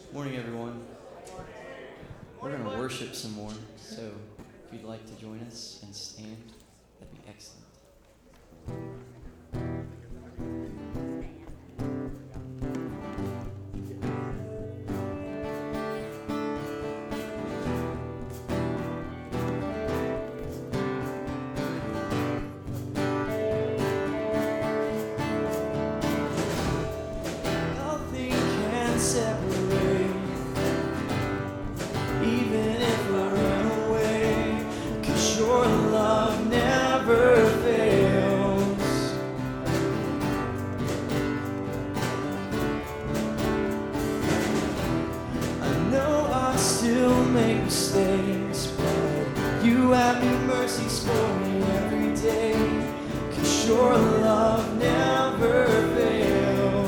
Morning, everyone. We're going to worship some more, so if you'd like to join us and stand, that'd be excellent. Nothing can separate, even if I run away, 'cause your love never fails. I know I still make mistakes, but you have new mercies for me every day, 'cause your love never fails.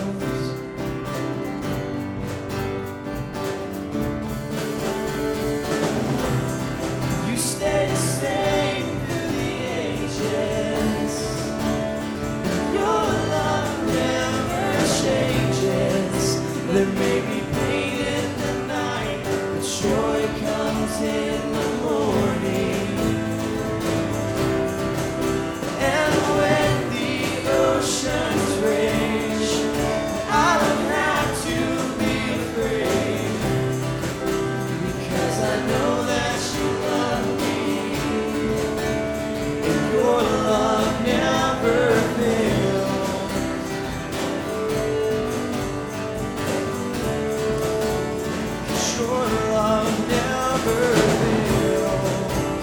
You stay the same through the ages. Your love never changes. There may be pain in the night, but joy comes in the morning. And when the oceans rage, I don't have to be afraid, because I know that you love me, and your love never fails. 'Cause your love never fails.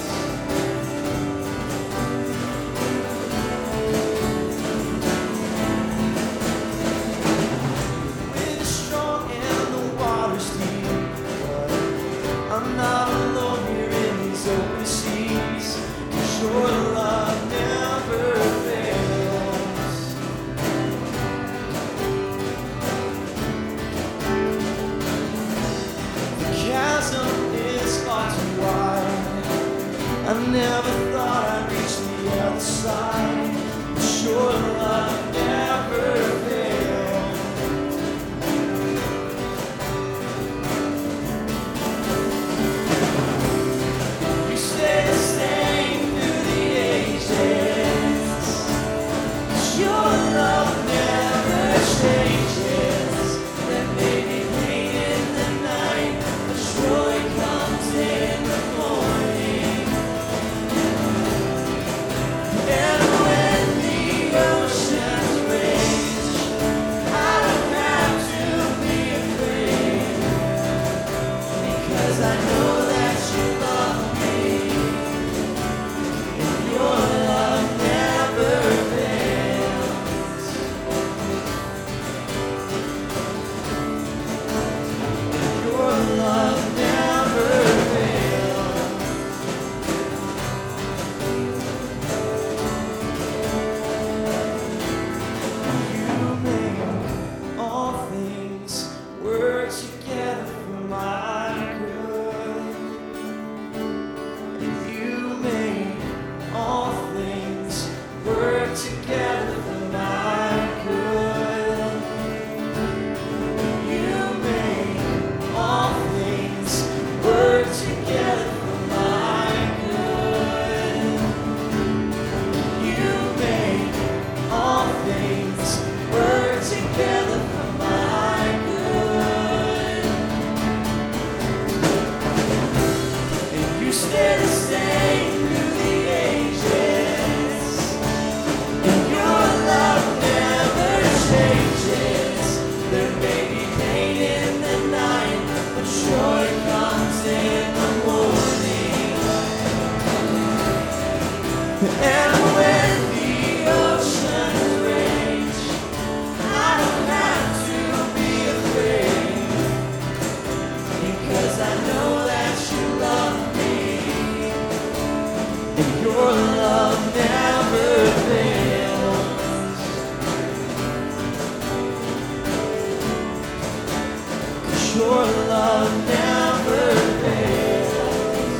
Wind is strong and the water's deep, but I'm not alone here in these open seas, 'cause your love never fails. The chasm is far too wide. I never thought I'd reach the other side, but your love never fails. You stay the same through the ages. Your love never changes. There may be pain in the night, but joy comes in the morning. And when the oceans rage, I don't have to be afraid, because I know that you love me, and your love never fails. Your love never fails. You make all things work together for my good. And you make all things work together for my good. You make all things work together for my good. You make all things work together for my good. And you stay the same through the ages. And your love never changes. There may be pain in the night, but joy comes in the morning. And when the oceans rage, I don't have to be afraid, because I know that you love me, and your love never fails. 'Cause your love never fails.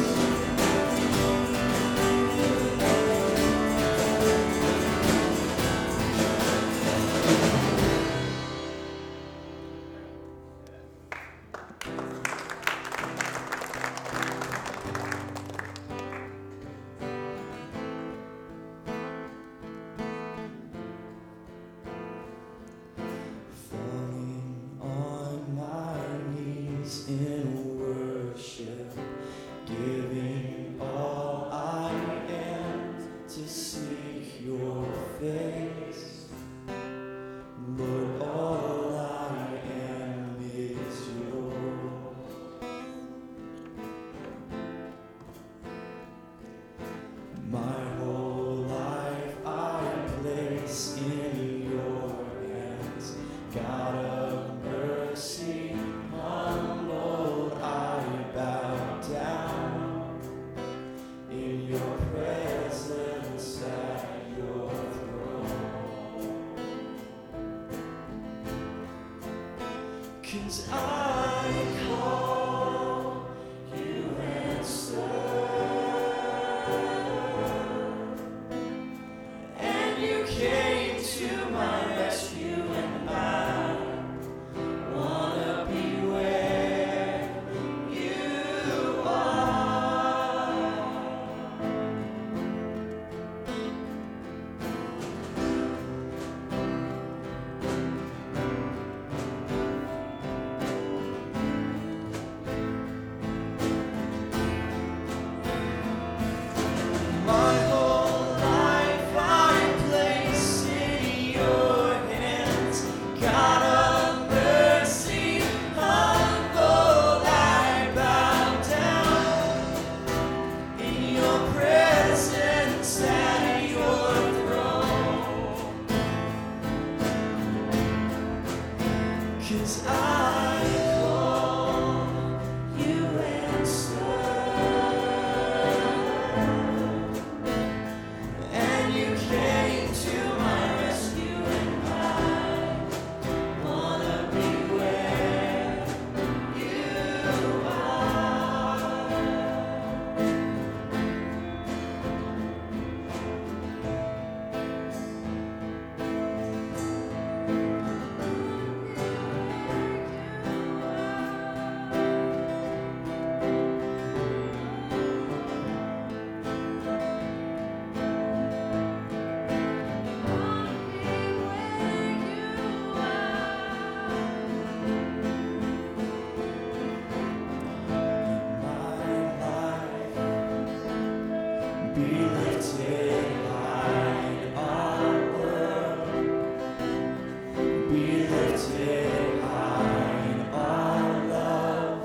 be lifted high in our world. Be lifted high in our love.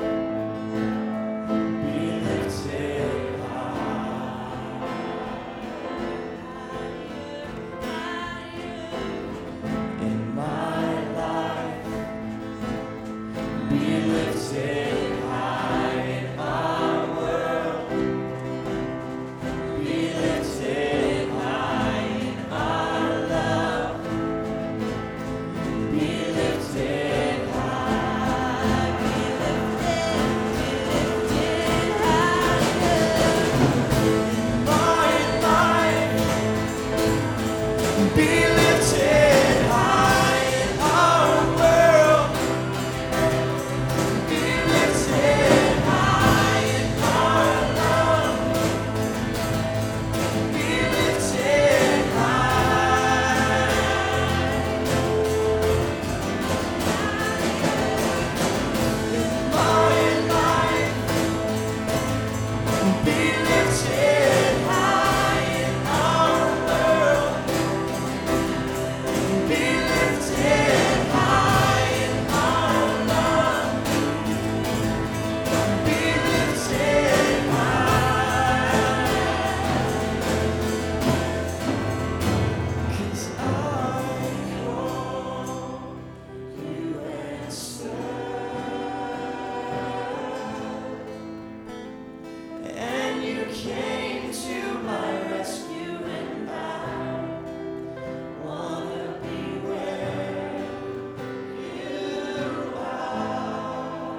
Be lifted high in my life. Be lifted high in our world. Be lifted high in our love. Be lifted high. Be lifted high in my life. Be lifted high in our world. Be lifted high in our love. Be lifted high in my life. Be lifted high in our world. Be lifted high in our love. Be lifted high. 'Cause I call you answered, and you came to my rescue, and I wanna be where you are.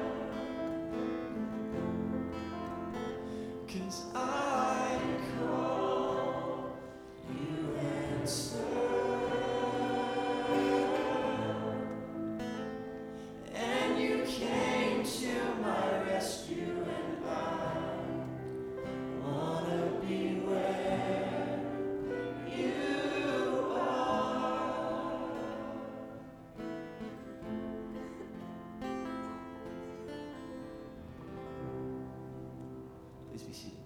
'Cause I call you answered, and you came to my rescue, and I wanna be where you are. Please be seated.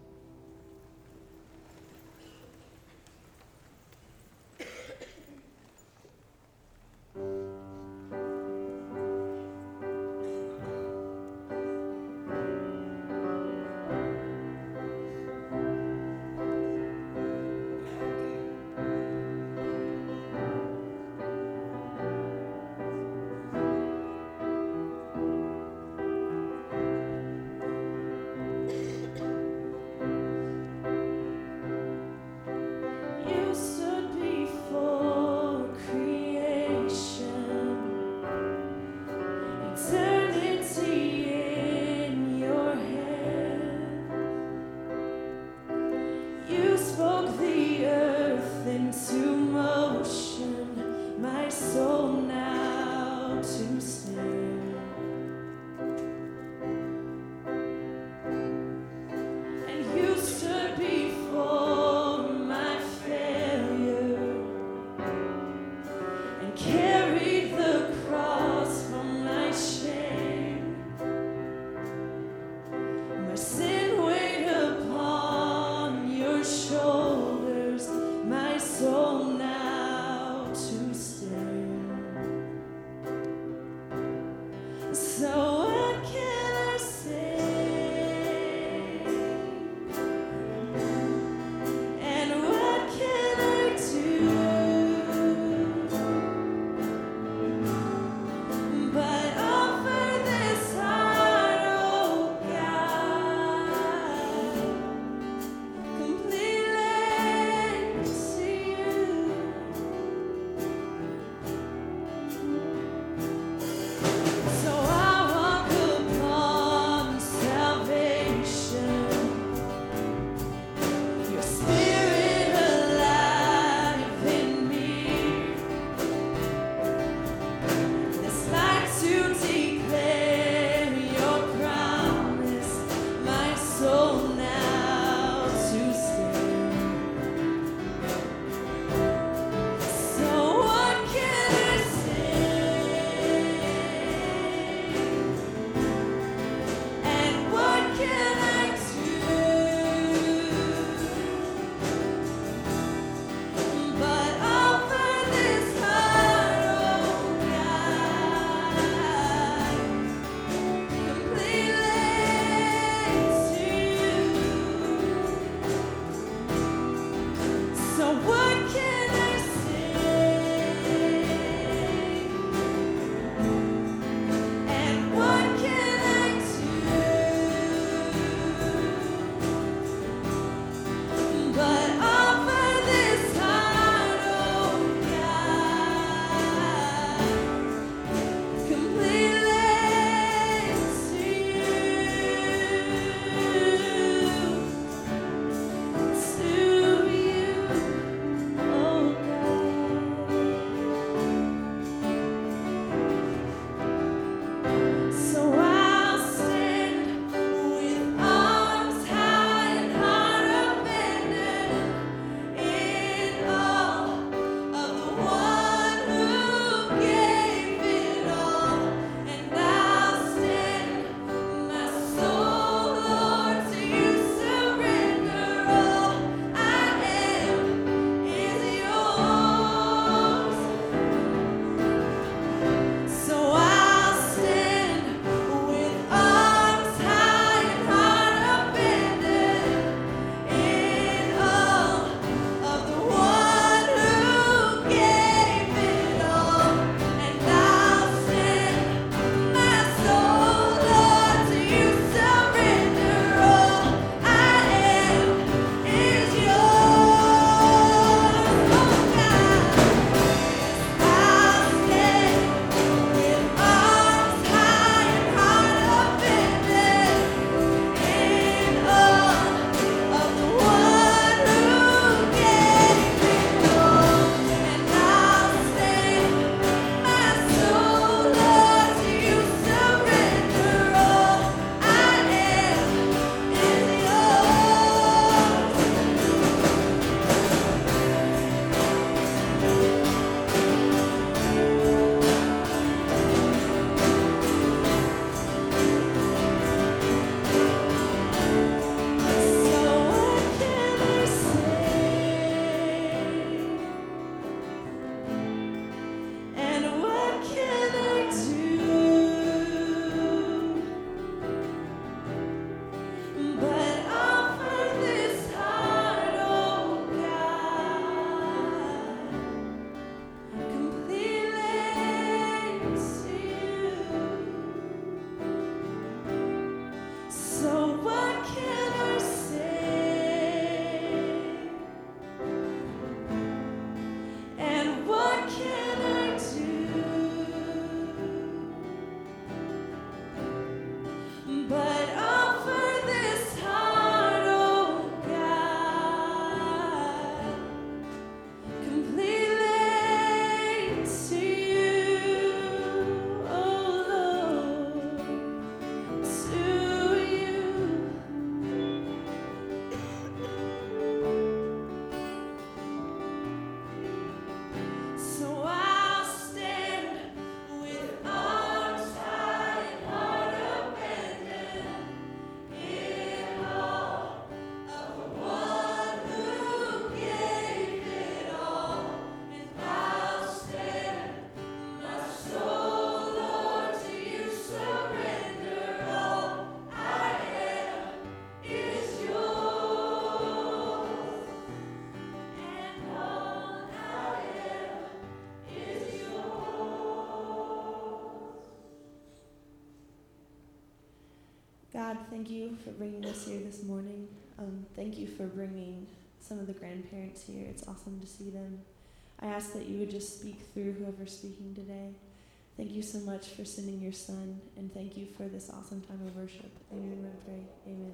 God, thank you for bringing us here this morning. Thank you for bringing some of the grandparents here. It's awesome to see them. I ask that you would just speak through whoever's speaking today. Thank you so much for sending your son, and thank you for this awesome time of worship. In your name I pray. Amen.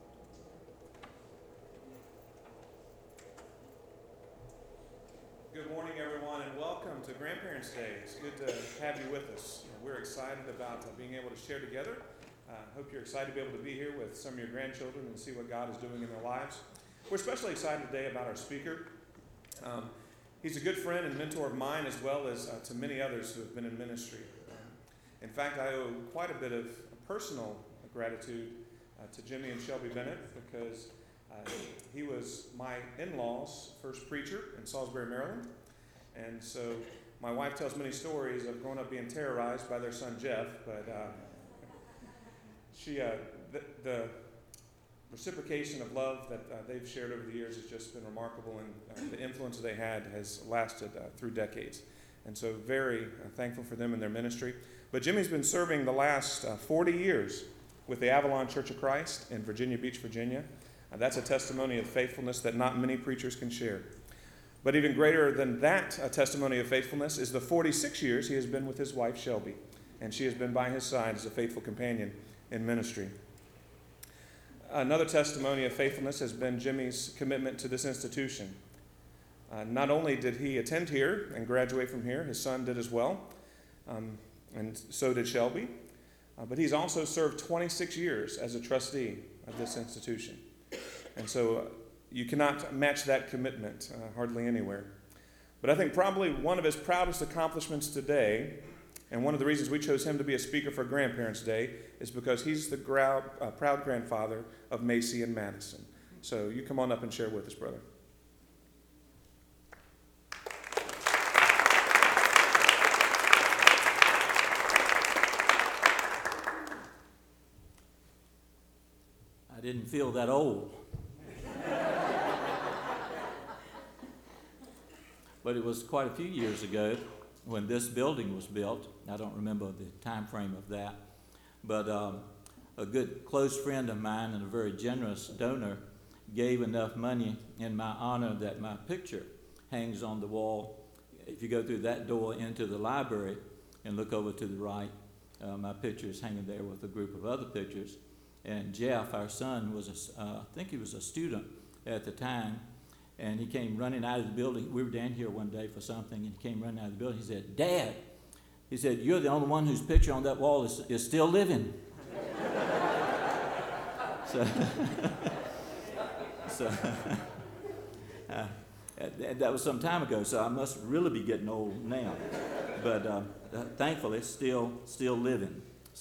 Good morning, everyone, and welcome to Grandparents' Day. It's good to have you with us. We're excited about being able to share together. Hope you're excited to be able to be here with some of your grandchildren and see what God is doing in their lives. We're especially excited today about our speaker. He's a good friend and mentor of mine, as well as to many others who have been in ministry. In fact, I owe quite a bit of personal gratitude to Jimmy and Shelby Bennett, because he was my in-laws' first preacher in Salisbury, Maryland. And so my wife tells many stories of growing up being terrorized by their son Jeff, but the reciprocation of love that they've shared over the years has just been remarkable, and the influence they had has lasted through decades. And so very thankful for them and their ministry. But Jimmy's been serving the last 40 years with the Avalon Church of Christ in Virginia Beach, Virginia. That's a testimony of faithfulness that not many preachers can share. But even greater than that testimony of faithfulness is the 46 years he has been with his wife, Shelby, and she has been by his side as a faithful companion in ministry. Another testimony of faithfulness has been Jimmy's commitment to this institution. Not only did he attend here and graduate from here, his son did as well, and so did Shelby, but he's also served 26 years as a trustee of this institution. And so you cannot match that commitment hardly anywhere. But I think probably one of his proudest accomplishments today, and one of the reasons we chose him to be a speaker for Grandparents' Day, is because he's the proud grandfather of Macy and Madison. So you come on up and share with us, brother. I didn't feel that old. But it was quite a few years ago when this building was built. I don't remember the time frame of that. But a good close friend of mine and a very generous donor gave enough money in my honor that my picture hangs on the wall. If you go through that door into the library and look over to the right, my picture is hanging there with a group of other pictures. And Jeff, our son, I think he was a student at the time, and he came running out of the building. We were down here one day for something, and he came running out of the building. He said, "Dad," he said, "you're the only one whose picture on that wall is still living." That was some time ago, so I must really be getting old now. But thankfully, still living.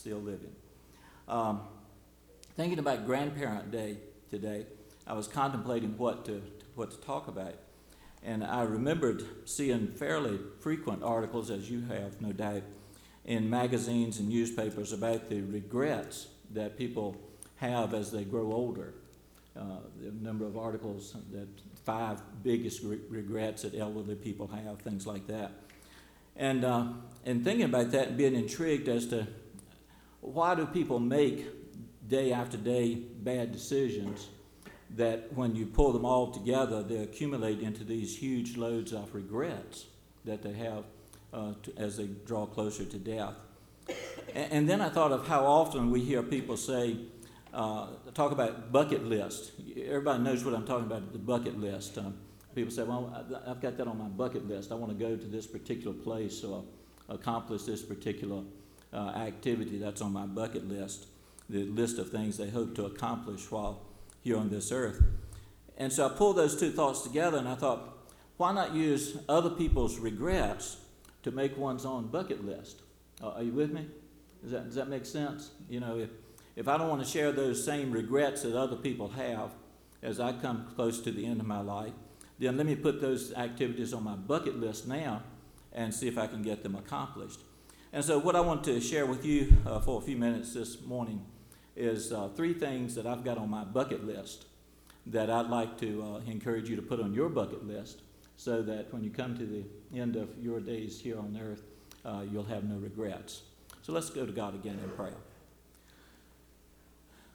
Thinking about Grandparent Day today, I was contemplating what to talk about. And I remembered seeing fairly frequent articles, as you have, no doubt, in magazines and newspapers about the regrets that people have as they grow older. The number of articles, that 5 biggest regrets that elderly people have, things like that. And thinking about that and being intrigued as to why do people make day after day bad decisions that when you pull them all together, they accumulate into these huge loads of regrets that they have as they draw closer to death. And then I thought of how often we hear people say, talk about bucket list. Everybody knows what I'm talking about, the bucket list. People say, well, I've got that on my bucket list. I want to go to this particular place or accomplish this particular activity that's on my bucket list, the list of things they hope to accomplish while here on this earth. And so I pulled those two thoughts together, and I thought, why not use other people's regrets to make one's own bucket list? Are you with me? Does that make sense? You know, if I don't want to share those same regrets that other people have as I come close to the end of my life, then let me put those activities on my bucket list now and see if I can get them accomplished. And so what I want to share with you for a few minutes this morning is 3 things that I've got on my bucket list that I'd like to encourage you to put on your bucket list so that when you come to the end of your days here on earth, you'll have no regrets. So let's go to God again in prayer.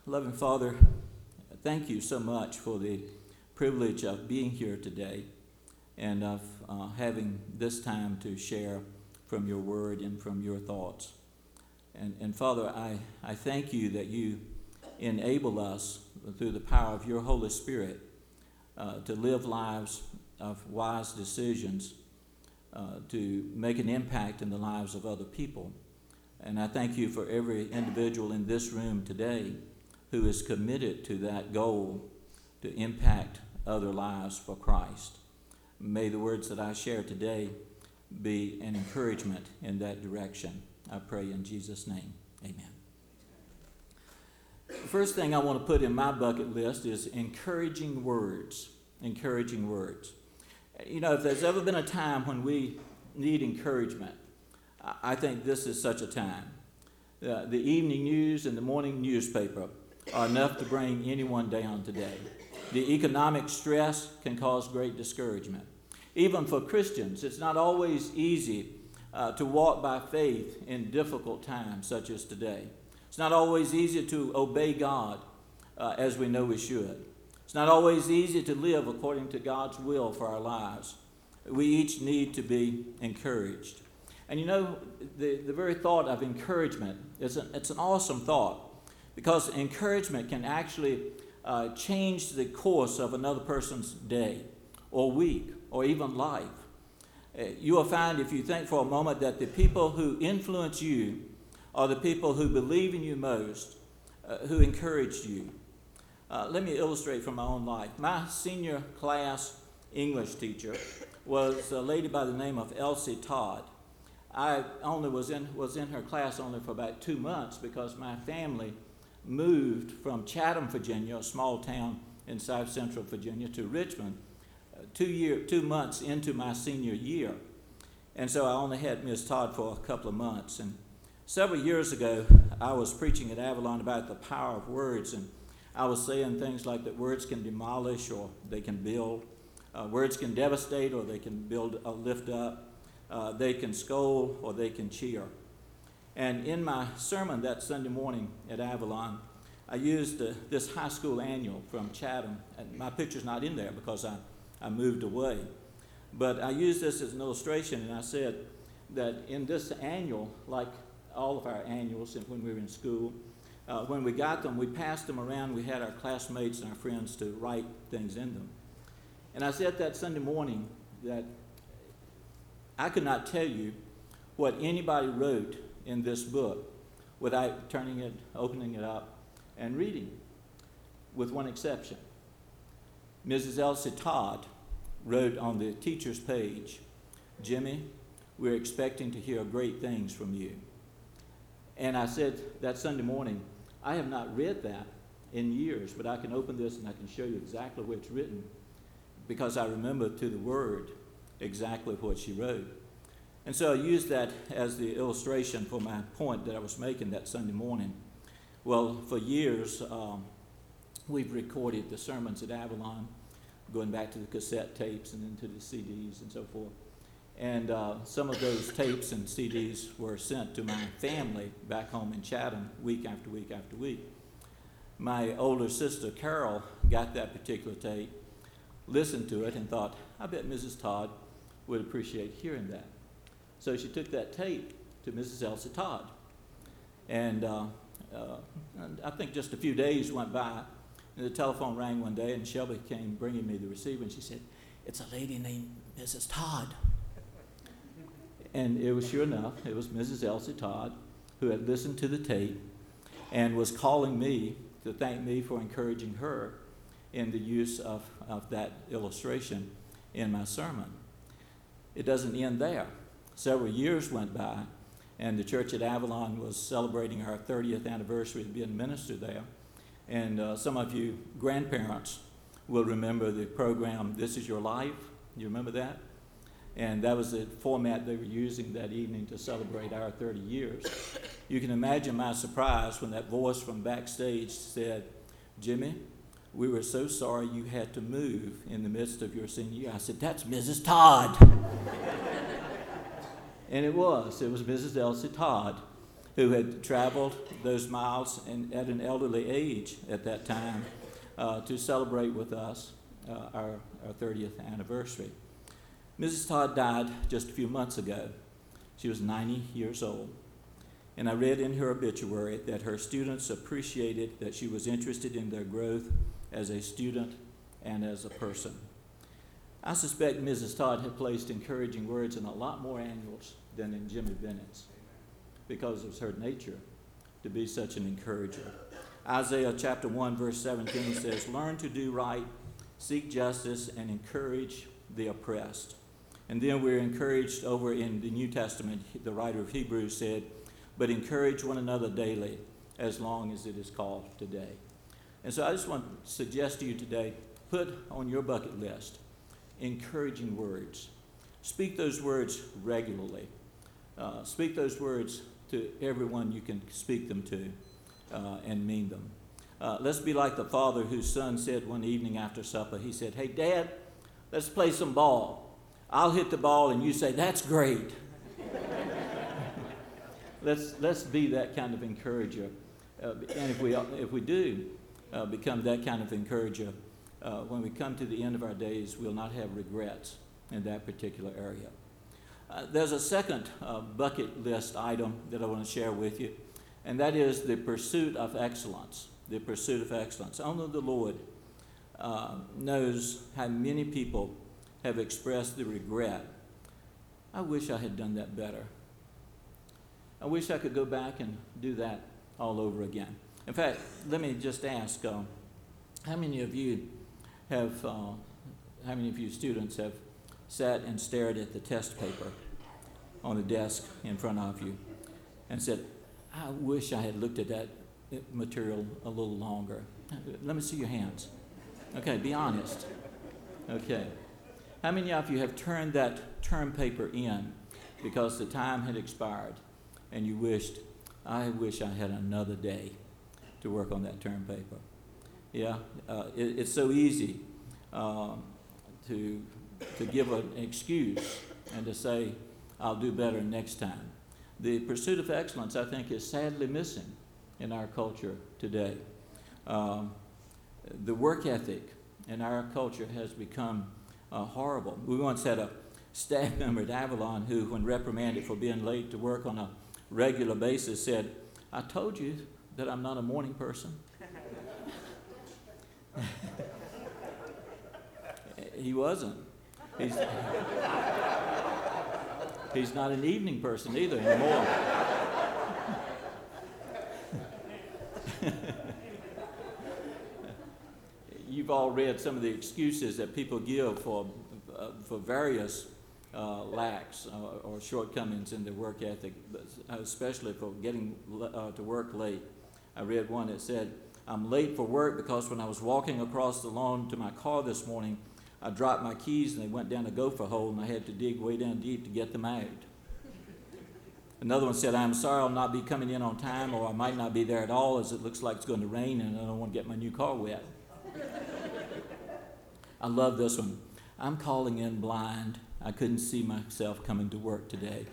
Loving Father, thank you so much for the privilege of being here today and of having this time to share from your word and from your thoughts. And Father, I thank you that you enable us through the power of your Holy Spirit to live lives of wise decisions, to make an impact in the lives of other people. And I thank you for every individual in this room today who is committed to that goal to impact other lives for Christ. May the words that I share today be an encouragement in that direction. I pray in Jesus' name. Amen. The first thing I want to put in my bucket list is encouraging words. Encouraging words. You know, if there's ever been a time when we need encouragement, I think this is such a time. The evening news and the morning newspaper are enough to bring anyone down today. The economic stress can cause great discouragement. Even for Christians, it's not always easy to walk by faith in difficult times such as today. It's not always easy to obey God as we know we should. It's not always easy to live according to God's will for our lives. We each need to be encouraged. And you know, the very thought of encouragement, it's an awesome thought, because encouragement can actually change the course of another person's day or week or even life. You will find, if you think for a moment, that the people who influence you are the people who believe in you most, who encouraged you. Let me illustrate from my own life. My senior class English teacher was a lady by the name of Elsie Todd. I only was in her class only for about 2 months because my family moved from Chatham, Virginia, a small town in South Central Virginia, to Richmond 2 months into my senior year. And so I only had Miss Todd for a couple of months. And several years ago, I was preaching at Avalon about the power of words, and I was saying things like that words can demolish or they can build. Words can devastate or they can build a lift up. They can scold or they can cheer. And in my sermon that Sunday morning at Avalon, I used this high school annual from Chatham. And my picture's not in there because I moved away. But I used this as an illustration, and I said that in this annual, like all of our annuals when we were in school, when we got them, we passed them around. We had our classmates and our friends to write things in them. And I said that Sunday morning that I could not tell you what anybody wrote in this book without opening it up, and reading, with one exception. Mrs. Elsie Todd wrote on the teacher's page, "Jimmy, we're expecting to hear great things from you." And I said that Sunday morning, I have not read that in years, but I can open this and I can show you exactly where it's written, because I remember to the word exactly what she wrote. And so I used that as the illustration for my point that I was making that Sunday morning. Well, for years, we've recorded the sermons at Avalon, going back to the cassette tapes and into the CDs and so forth. And some of those tapes and CDs were sent to my family back home in Chatham week after week after week. My older sister, Carol, got that particular tape, listened to it, and thought, I bet Mrs. Todd would appreciate hearing that. So she took that tape to Mrs. Elsie Todd. And I think just a few days went by, and the telephone rang one day, and Shelby came bringing me the receiver, and she said, "It's a lady named Mrs. Todd." And it was, sure enough, it was Mrs. Elsie Todd, who had listened to the tape and was calling me to thank me for encouraging her in the use of that illustration in my sermon. It doesn't end there. Several years went by, and the church at Avalon was celebrating our 30th anniversary of being minister there. And some of you grandparents will remember the program, This Is Your Life. You remember that? And that was the format they were using that evening to celebrate our 30 years. You can imagine my surprise when that voice from backstage said, "Jimmy, we were so sorry you had to move in the midst of your senior year." I said, "That's Mrs. Todd." And it was Mrs. Elsie Todd who had traveled those miles and at an elderly age at that time to celebrate with us our 30th anniversary. Mrs. Todd died just a few months ago. She was 90 years old. And I read in her obituary that her students appreciated that she was interested in their growth as a student and as a person. I suspect Mrs. Todd had placed encouraging words in a lot more annuals than in Jimmy Bennett's because of her nature to be such an encourager. Isaiah chapter 1 verse 17 says, "Learn to do right, seek justice, and encourage the oppressed." And then we're encouraged over in the New Testament, the writer of Hebrews said, "But encourage one another daily, as long as it is called today." And so I just want to suggest to you today, put on your bucket list encouraging words. Speak those words regularly. Speak those words to everyone you can speak them to and mean them. Let's be like the father whose son said one evening after supper, he said, "Hey, Dad, let's play some ball. I'll hit the ball and you say, 'That's great.'" Let's be that kind of encourager. And if we do become that kind of encourager, when we come to the end of our days, we'll not have regrets in that particular area. There's a second bucket list item that I want to share with you, and that is the pursuit of excellence. The pursuit of excellence. Only the Lord knows how many people have expressed the regret, "I wish I had done that better. I wish I could go back and do that all over again." In fact, let me just ask, how many of you students have sat and stared at the test paper on the desk in front of you and said, "I wish I had looked at that material a little longer"? Let me see your hands. Okay, be honest. Okay. How many of you have turned that term paper in because the time had expired and you wished, "I wish I had another day to work on that term paper"? Yeah, it's so easy to give an excuse and to say, "I'll do better next time." The pursuit of excellence, I think, is sadly missing in our culture today. The work ethic in our culture has become horrible. We once had a staff member at Avalon who, when reprimanded for being late to work on a regular basis, said, "I told you that I'm not a morning person." He wasn't. He's not an evening person either anymore. You've all read some of the excuses that people give for various lacks or shortcomings in their work ethic, especially for getting to work late. I read one that said, "I'm late for work because when I was walking across the lawn to my car this morning, I dropped my keys and they went down a gopher hole and I had to dig way down deep to get them out." Another one said, "I'm sorry I'll not be coming in on time, or I might not be there at all as it looks like it's going to rain and I don't want to get my new car wet." I love this one. "I'm calling in blind. I couldn't see myself coming to work today."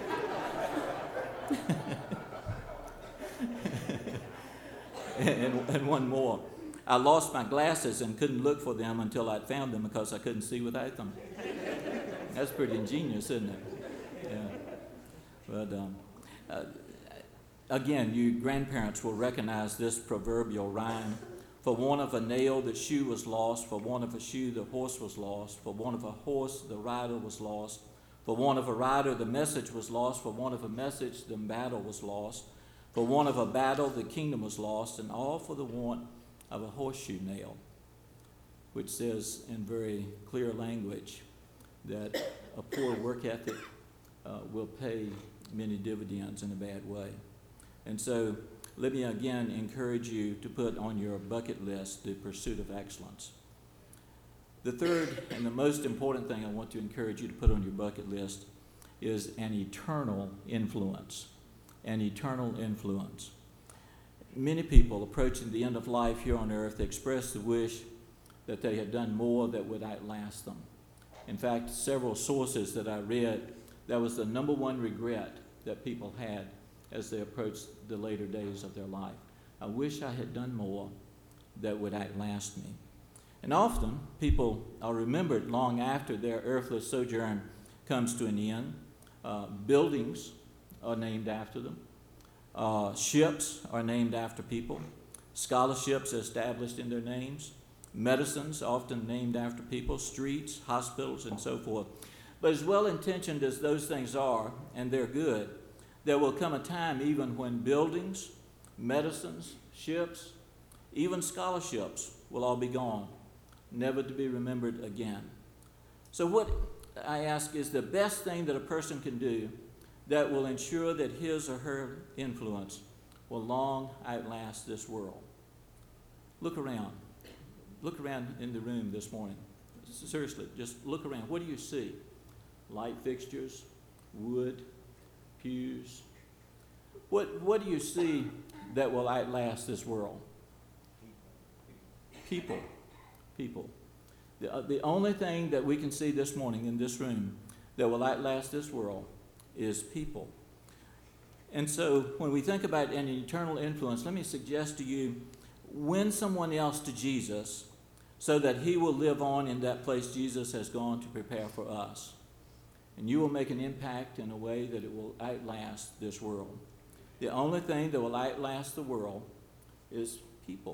and one more. "I lost my glasses and couldn't look for them until I'd found them because I couldn't see without them." That's pretty ingenious, isn't it? Yeah. But again, you grandparents will recognize this proverbial rhyme. "For want of a nail, the shoe was lost. For want of a shoe, the horse was lost. For want of a horse, the rider was lost. For want of a rider, the message was lost. For want of a message, the battle was lost. For want of a battle, the kingdom was lost. And all for the want of a horseshoe nail," which says in very clear language that a poor work ethic will pay many dividends in a bad way. And so let me again encourage you to put on your bucket list the pursuit of excellence. The third and the most important thing I want to encourage you to put on your bucket list is an eternal influence. An eternal influence. Many people approaching the end of life here on earth express the wish that they had done more that would outlast them. In fact, several sources that I read, that was the number one regret that people had as they approach the later days of their life. I wish I had done more that would outlast me. And often, people are remembered long after their earthly sojourn comes to an end. Buildings are named after them. Ships are named after people. Scholarships are established in their names. Medicines often named after people. Streets, hospitals, and so forth. But as well-intentioned as those things are, and they're good, there will come a time even when buildings, medicines, ships, even scholarships will all be gone, never to be remembered again. So what I ask is the best thing that a person can do that will ensure that his or her influence will long outlast this world. Look around. Look around in the room this morning. Seriously, just look around. What do you see? Light fixtures, wood, pews. What do you see that will outlast this world? People. The only thing that we can see this morning in this room that will outlast this world is people. And so when we think about an eternal influence, let me suggest to you, win someone else to Jesus so that he will live on in that place Jesus has gone to prepare for us. And you will make an impact in a way that it will outlast this world. The only thing that will outlast the world is people.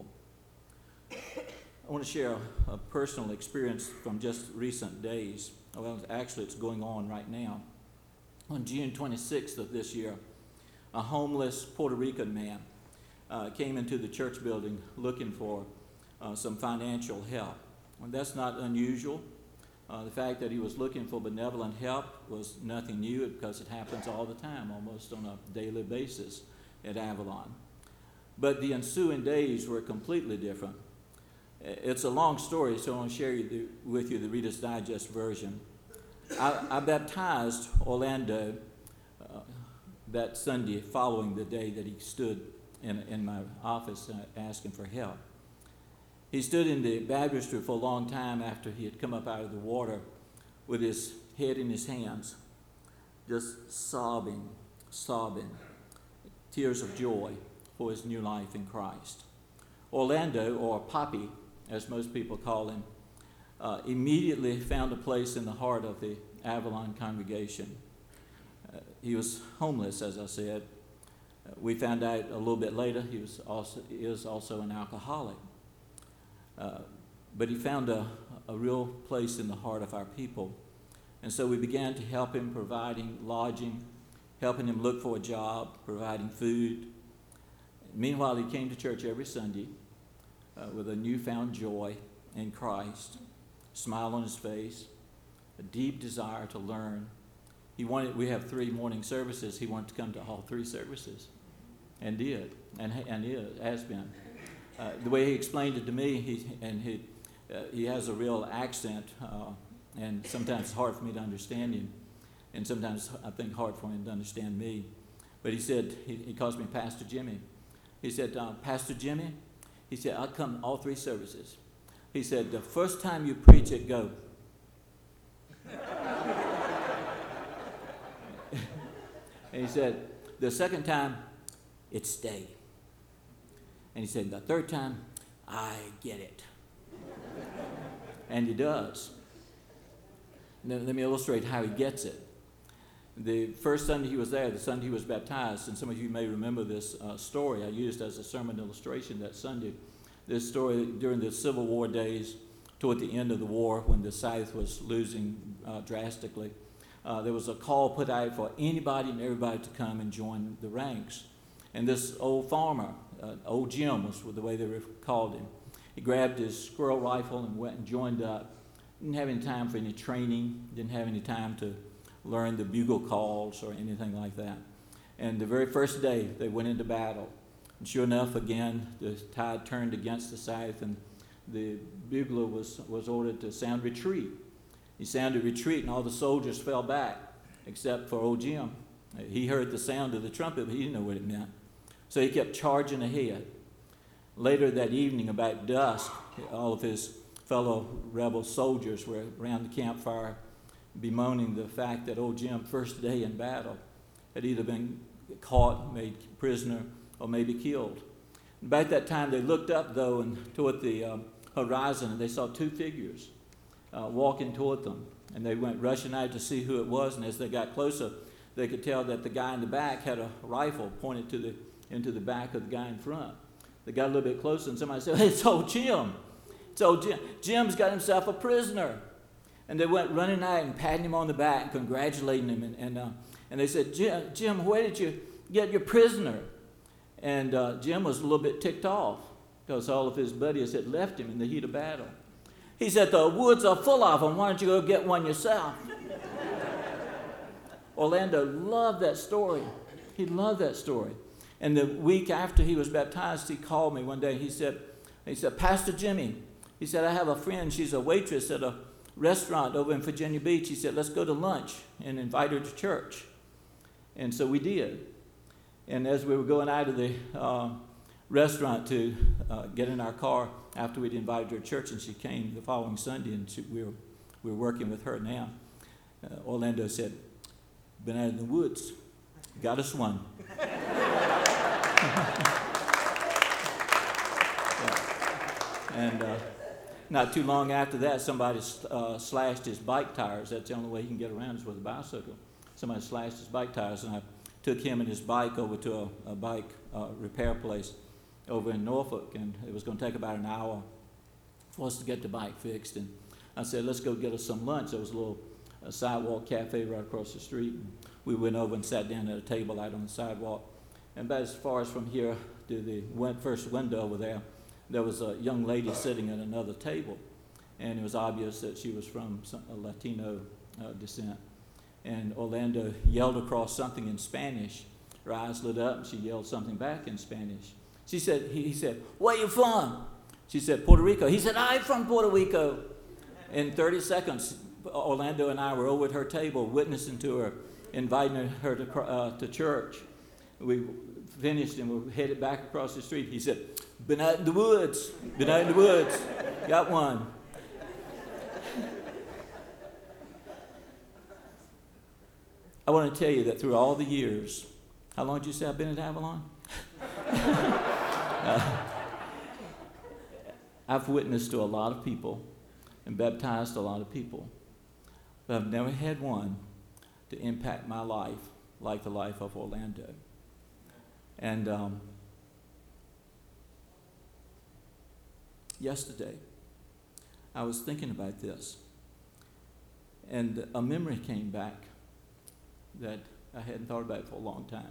I want to share a personal experience from just recent days. Well, actually, it's going on right now. On June 26th of this year, a homeless Puerto Rican man came into the church building looking for some financial help. And that's not unusual. The fact that he was looking for benevolent help was nothing new because it happens all the time, almost on a daily basis at Avalon. But the ensuing days were completely different. It's a long story, so I want to share with you the Reader's Digest version. I baptized Orlando that Sunday following the day that he stood in my office asking for help. He stood in the baptistry for a long time after he had come up out of the water with his head in his hands, just sobbing, tears of joy for his new life in Christ. Orlando, or Poppy, as most people call him, immediately found a place in the heart of the Avalon congregation. He was homeless, as I said. We found out a little bit later he is also an alcoholic. But he found a real place in the heart of our people. And so we began to help him, providing lodging, helping him look for a job, providing food. Meanwhile, he came to church every Sunday with a newfound joy in Christ, a smile on his face, a deep desire to learn. We have 3 morning services. He wanted to come to all 3 services, and did, and has been. The way he explained it to me, he has a real accent, and sometimes it's hard for me to understand him, and sometimes I think hard for him to understand me. But he said, he calls me Pastor Jimmy. He said, Pastor Jimmy, he said, I'll come all 3 services. He said, the first time you preach it, go. And he said, the second time, it stay. And he said, the third time, I get it. And he does. Now, let me illustrate how he gets it. The first Sunday he was there, the Sunday he was baptized, and some of you may remember this story I used as a sermon illustration that Sunday. This story during the Civil War days, toward the end of the war, when the South was losing drastically, there was a call put out for anybody and everybody to come and join the ranks. And this old farmer, old Jim was the way they called him, he grabbed his squirrel rifle and went and joined up. Didn't have any time for any training, didn't have any time to learn the bugle calls or anything like that. And the very first day they went into battle. And sure enough, again, the tide turned against the South, and the bugler was ordered to sound retreat. He sounded retreat, and all the soldiers fell back, except for old Jim. He heard the sound of the trumpet, but he didn't know what it meant. So he kept charging ahead. Later that evening, about dusk, all of his fellow rebel soldiers were around the campfire bemoaning the fact that old Jim, first day in battle, had either been caught, made prisoner, or maybe killed. About that time, they looked up, though, and toward the horizon, and they saw two figures walking toward them. And they went rushing out to see who it was, and as they got closer, they could tell that the guy in the back had a rifle pointed into the back of the guy in front. They got a little bit closer, and somebody said, "Hey, it's old Jim. It's old Jim. Jim's got himself a prisoner." And they went running out and patting him on the back and congratulating him. And they said, Jim, where did you get your prisoner?" And Jim was a little bit ticked off because all of his buddies had left him in the heat of battle. He said, "The woods are full of them. Why don't you go get one yourself?" Orlando loved that story. He loved that story. And the week after he was baptized, he called me one day. He said, "Pastor Jimmy," he said, "I have a friend. She's a waitress at a restaurant over in Virginia Beach." He said, "Let's go to lunch and invite her to church." And so we did. And as we were going out of the restaurant to get in our car after we'd invited her to church, and she came the following Sunday, and we're working with her now, Orlando said, "Been out in the woods. Got us one." And not too long after that, somebody slashed his bike tires. That's the only way he can get around is with a bicycle. Somebody slashed his bike tires, and I took him and his bike over to a bike repair place over in Norfolk, and it was going to take about an hour for us to get the bike fixed. And I said, "Let's go get us some lunch." There was a little sidewalk cafe right across the street. And we went over and sat down at a table out on the sidewalk. And about as far as from here to the first window over there was a young lady sitting at another table. And it was obvious that she was from a Latino descent. And Orlando yelled across something in Spanish. Her eyes lit up, and she yelled something back in Spanish. He said, "Where you from?" She said, "Puerto Rico." He said, "I'm from Puerto Rico." In 30 seconds, Orlando and I were over at her table, witnessing to her, inviting her to church. We finished and we headed back across the street. He said, "Been out in the woods. Been out in the woods. Got one." I want to tell you that through all the years, how long did you say I've been at Avalon? I've witnessed to a lot of people and baptized a lot of people, but I've never had one to impact my life like the life of Orlando. And yesterday, I was thinking about this, and a memory came back that I hadn't thought about for a long time.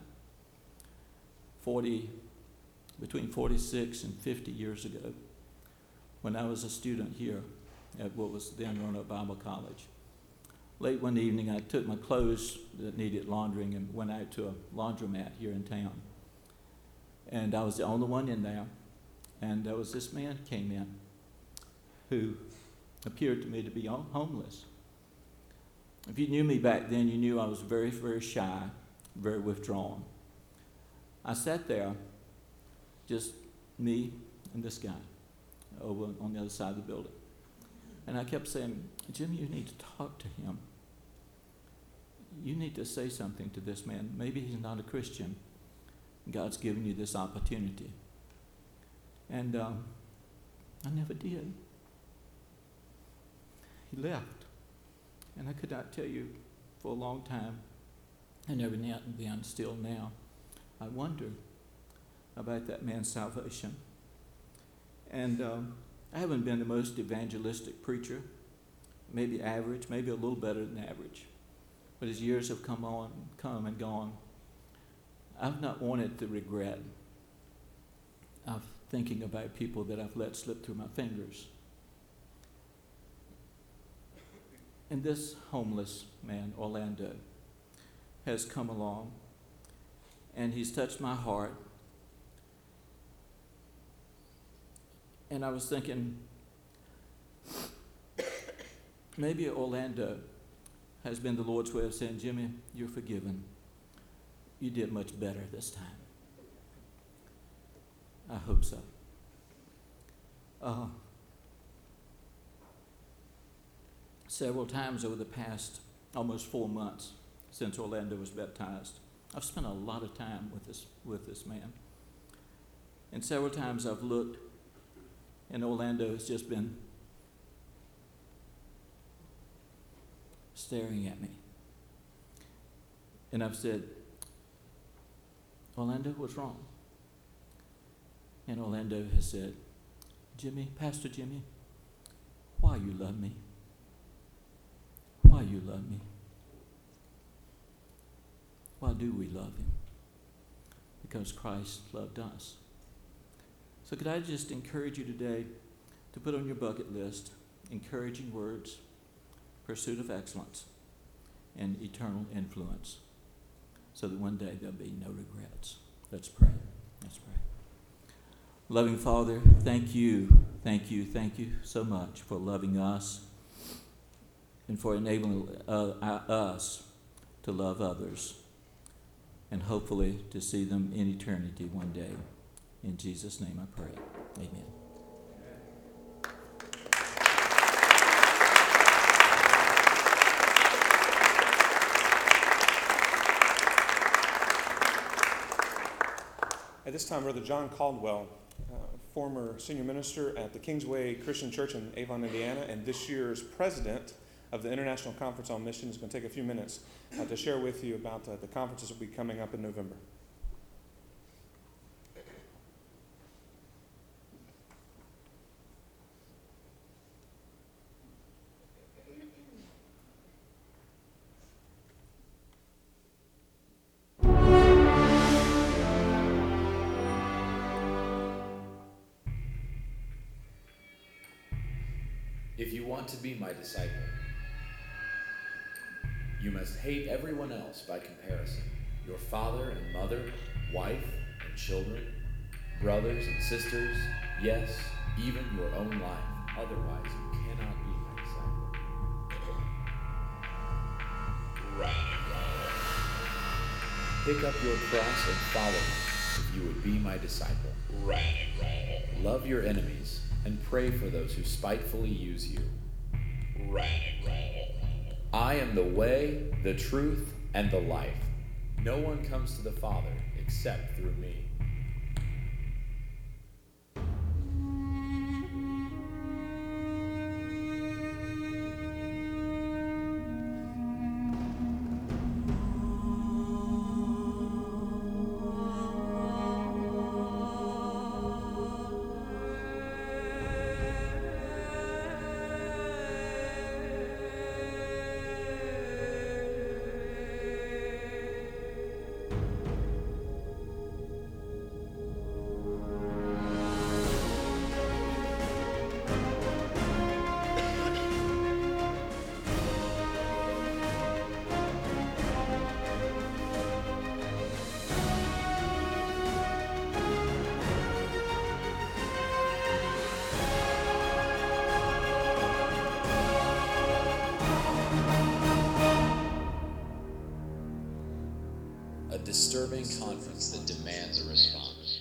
Between 46 and 50 years ago, when I was a student here at what was then Roanoke Bible College. Late one evening, I took my clothes that needed laundering and went out to a laundromat here in town. And I was the only one in there. And there was this man came in who appeared to me to be homeless. If you knew me back then, you knew I was very, very shy, very withdrawn. I sat there, just me and this guy over on the other side of the building. And I kept saying, "Jimmy, you need to talk to him. You need to say something to this man. Maybe he's not a Christian. God's given you this opportunity." And I never did. He left. And I could not tell you for a long time, and every now and then, still now, I wonder about that man's salvation. And I haven't been the most evangelistic preacher, maybe average, maybe a little better than average. But as years have come and gone, I've not wanted the regret of thinking about people that I've let slip through my fingers. And this homeless man, Orlando, has come along, and he's touched my heart. And I was thinking, maybe Orlando has been the Lord's way of saying, "Jimmy, you're forgiven. You did much better this time." I hope so. Several times over the past almost 4 months since Orlando was baptized, I've spent a lot of time with this man. And several times I've looked, and Orlando has just been staring at me. And I've said, Orlando, what's wrong? And Orlando has said, Jimmy, Pastor Jimmy, why you love me? Why you love me? Why do we love him? Because Christ loved us. So could I just encourage you today to put on your bucket list encouraging words, pursuit of excellence, and eternal influence, so that one day there'll be no regrets. Let's pray. Let's pray. Loving Father, thank you so much for loving us and for enabling us to love others and hopefully to see them in eternity one day. In Jesus' name I pray. Amen. At this time, Brother John Caldwell, former senior minister at the Kingsway Christian Church in Avon, Indiana, and this year's president of the International Conference on Mission, is going to take a few minutes to share with you about the conferences that will be coming up in November. If you want to be my disciple, you must hate everyone else by comparison. Your father and mother, wife and children, brothers and sisters, yes, even your own life. Otherwise, you cannot be my disciple. Pick up your cross and follow me if you would be my disciple. Love your enemies and pray for those who spitefully use you. I am the way, the truth, and the life. No one comes to the Father except through me. A disturbing conference that demands a response.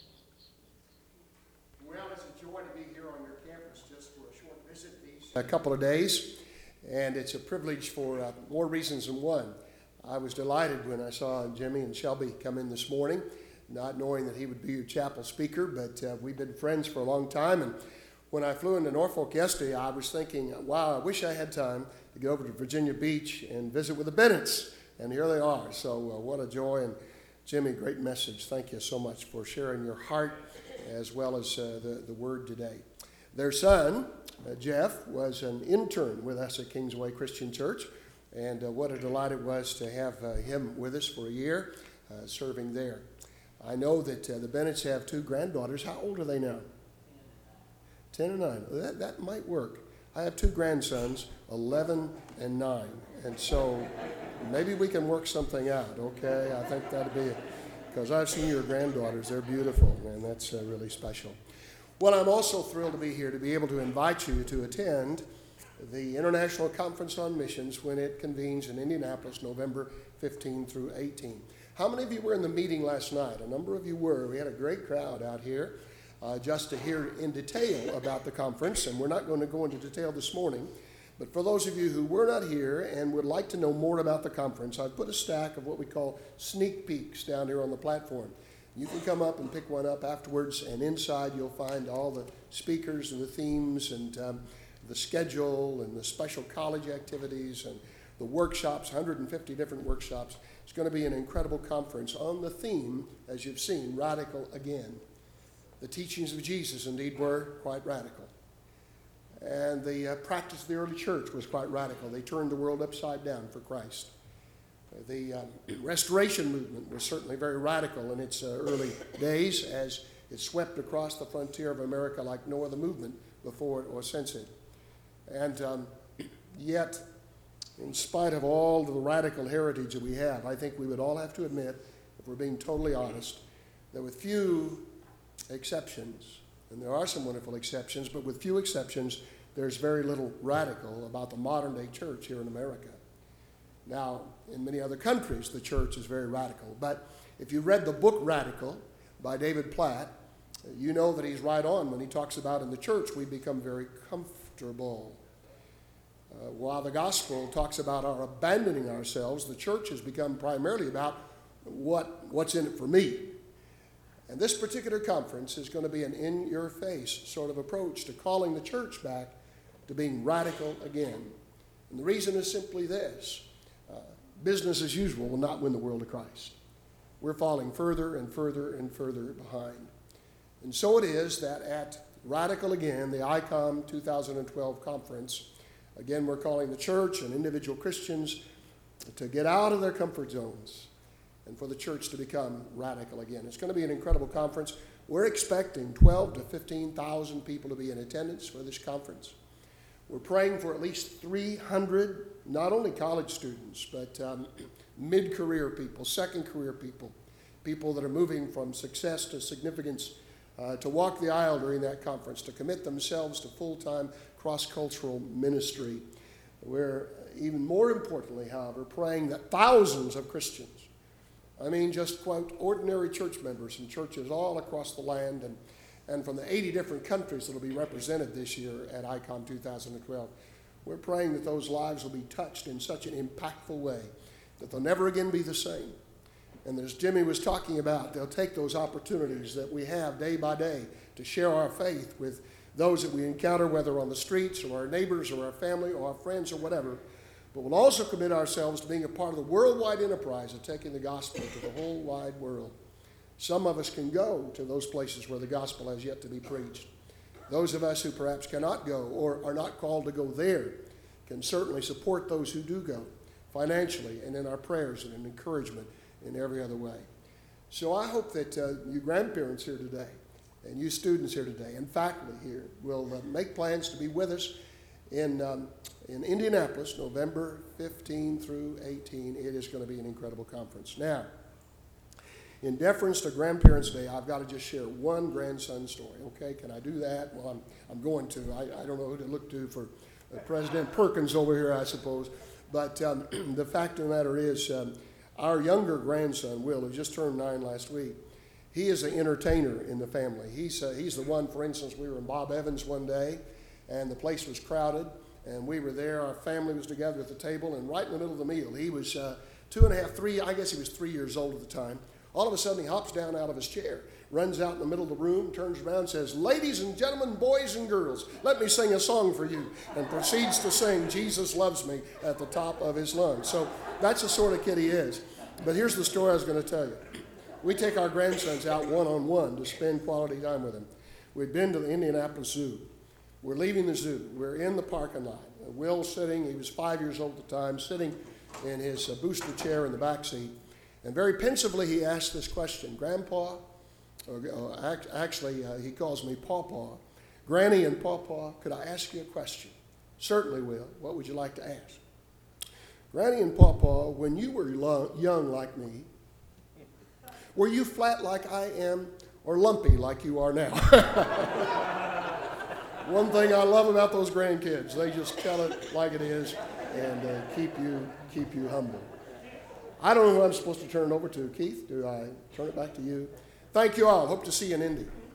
Well, it's a joy to be here on your campus just for a short visit these a couple of days, and it's a privilege for more reasons than one. I was delighted when I saw Jimmy and Shelby come in this morning, not knowing that he would be your chapel speaker, but we've been friends for a long time, and when I flew into Norfolk yesterday, I was thinking, wow, I wish I had time to go over to Virginia Beach and visit with the Bennetts. And here they are. So what a joy. And Jimmy, great message. Thank you so much for sharing your heart as well as the word today. Their son, Jeff, was an intern with us at Kingsway Christian Church. And what a delight it was to have him with us for a year serving there. I know that the Bennetts have two granddaughters. How old are they now? 10 and 9. Well, that might work. I have two grandsons, 11 and 9. And so maybe we can work something out, okay? I think that'd be, because I've seen your granddaughters. They're beautiful, and that's really special. Well, I'm also thrilled to be here to be able to invite you to attend the International Conference on Missions when it convenes in Indianapolis, November 15 through 18. How many of you were in the meeting last night? A number of you were. We had a great crowd out here just to hear in detail about the conference, and we're not going to go into detail this morning. But for those of you who were not here and would like to know more about the conference, I've put a stack of what we call sneak peeks down here on the platform. You can come up and pick one up afterwards, and inside you'll find all the speakers and the themes and the schedule and the special college activities and the workshops, 150 different workshops. It's going to be an incredible conference on the theme, as you've seen, Radical Again. The teachings of Jesus indeed were quite radical. And the practice of the early church was quite radical. They turned the world upside down for Christ. The Restoration movement was certainly very radical in its early days as it swept across the frontier of America like no other movement before it or since it. And yet, in spite of all the radical heritage that we have, I think we would all have to admit, if we're being totally honest, that with few exceptions, and there are some wonderful exceptions, but with few exceptions, there's very little radical about the modern-day church here in America. Now, in many other countries, the church is very radical. But if you read the book Radical by David Platt, you know that he's right on when he talks about in the church we become very comfortable. While the gospel talks about our abandoning ourselves, the church has become primarily about what's in it for me. And this particular conference is going to be an in-your-face sort of approach to calling the church back to being radical again. And the reason is simply this. Business as usual will not win the world to Christ. We're falling further and further and further behind. And so it is that at Radical Again, the ICOM 2012 conference, again, we're calling the church and individual Christians to get out of their comfort zones and for the church to become radical again. It's going to be an incredible conference. We're expecting 12 to 15,000 people to be in attendance for this conference. We're praying for at least 300, not only college students, but mid-career people, second-career people, people that are moving from success to significance, to walk the aisle during that conference, to commit themselves to full-time cross-cultural ministry. We're even more importantly, however, praying that thousands of Christians, I mean just, quote, ordinary church members in churches all across the land and from the 80 different countries that will be represented this year at ICOM 2012, we're praying that those lives will be touched in such an impactful way that they'll never again be the same. And as Jimmy was talking about, they'll take those opportunities that we have day by day to share our faith with those that we encounter, whether on the streets or our neighbors or our family or our friends or whatever. But we'll also commit ourselves to being a part of the worldwide enterprise of taking the gospel to the whole wide world. Some of us can go to those places where the gospel has yet to be preached. Those of us who perhaps cannot go or are not called to go there can certainly support those who do go financially and in our prayers and in encouragement in every other way. So I hope that you grandparents here today and you students here today and faculty here will make plans to be with us in Indianapolis, November 15 through 18. It is going to be an incredible conference. Now, in deference to Grandparents' Day, I've got to just share one grandson story, okay? Can I do that? Well, I'm going to. I don't know who to look to for President Perkins over here, I suppose. But the fact of the matter is, our younger grandson, Will, who just turned 9 last week, he is an entertainer in the family. He's the one, for instance, we were in Bob Evans one day, and the place was crowded, and we were there. Our family was together at the table, and right in the middle of the meal, he was 2.5, 3, I guess he was 3 years old at the time. All of a sudden, he hops down out of his chair, runs out in the middle of the room, turns around and says, "Ladies and gentlemen, boys and girls, let me sing a song for you," and proceeds to sing "Jesus Loves Me" at the top of his lungs. So that's the sort of kid he is. But here's the story I was going to tell you. We take our grandsons out one-on-one to spend quality time with them. We've been to the Indianapolis Zoo. We're leaving the zoo. We're in the parking lot. Will's sitting, he was 5 years old at the time, sitting in his booster chair in the back seat. And very pensively, he asked this question, "Grandpa," actually, he calls me Pawpaw. "Granny and Pawpaw, could I ask you a question?" "Certainly, Will. What would you like to ask?" "Granny and Pawpaw, when you were young like me, were you flat like I am or lumpy like you are now?" One thing I love about those grandkids, they just tell it like it is and keep you humble. I don't know who I'm supposed to turn it over to. Keith, do I turn it back to you? Thank you all. Hope to see you in Indy.